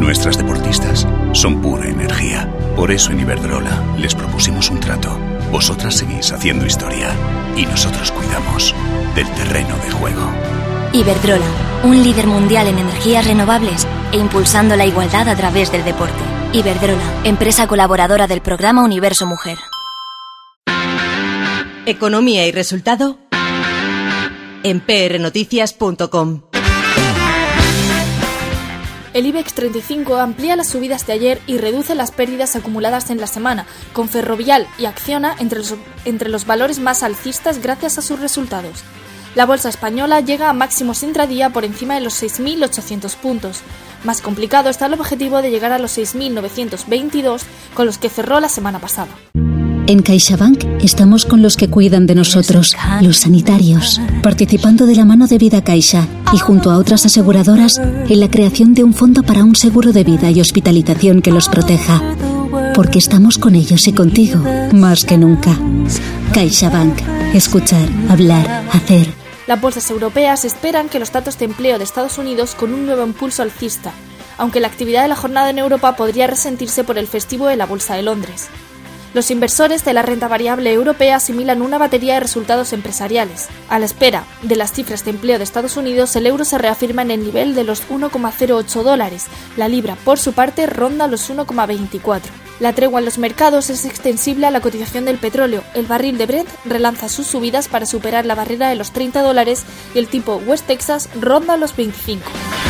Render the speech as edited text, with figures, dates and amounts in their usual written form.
Nuestras deportistas son pura energía. Por eso en Iberdrola les propusimos un trato. Vosotras seguís haciendo historia y nosotros cuidamos del terreno de juego. Iberdrola, un líder mundial en energías renovables e impulsando la igualdad a través del deporte. Iberdrola, empresa colaboradora del programa Universo Mujer. Economía y resultado en prnoticias.com. El IBEX 35 amplía las subidas de ayer y reduce las pérdidas acumuladas en la semana, con Ferrovial y Acciona entre los valores más alcistas gracias a sus resultados. La bolsa española llega a máximos intradía por encima de los 6.800 puntos. Más complicado está el objetivo de llegar a los 6.922 con los que cerró la semana pasada. En CaixaBank estamos con los que cuidan de nosotros, los sanitarios, participando de la mano de Vida Caixa y junto a otras aseguradoras en la creación de un fondo para un seguro de vida y hospitalización que los proteja. Porque estamos con ellos y contigo, más que nunca. CaixaBank. Escuchar, hablar, hacer. Las bolsas europeas esperan que los datos de empleo de Estados Unidos con un nuevo impulso alcista, aunque la actividad de la jornada en Europa podría resentirse por el festivo de la Bolsa de Londres. Los inversores de la renta variable europea asimilan una batería de resultados empresariales. A la espera de las cifras de empleo de Estados Unidos, el euro se reafirma en el nivel de los $1,08. La libra, por su parte, ronda los 1,24. La tregua en los mercados es extensible a la cotización del petróleo. El barril de Brent relanza sus subidas para superar la barrera de los $30 y el tipo West Texas ronda los 25.